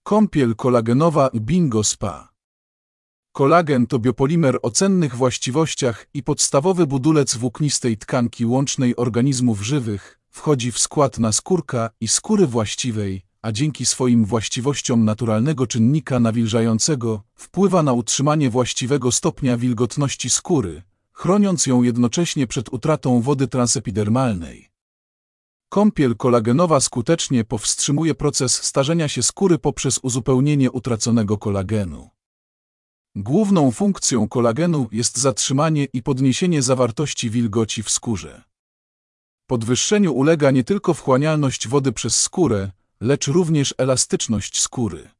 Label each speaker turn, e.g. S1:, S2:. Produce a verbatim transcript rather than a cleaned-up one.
S1: Kąpiel kolagenowa Bingo Spa. Kolagen to biopolimer o cennych właściwościach i podstawowy budulec włóknistej tkanki łącznej organizmów żywych, wchodzi w skład naskórka i skóry właściwej, a dzięki swoim właściwościom naturalnego czynnika nawilżającego wpływa na utrzymanie właściwego stopnia wilgotności skóry, chroniąc ją jednocześnie przed utratą wody transepidermalnej. Kąpiel kolagenowa skutecznie powstrzymuje proces starzenia się skóry poprzez uzupełnienie utraconego kolagenu. Główną funkcją kolagenu jest zatrzymanie i podniesienie zawartości wilgoci w skórze. Podwyższeniu ulega nie tylko wchłanialność wody przez skórę, lecz również elastyczność skóry.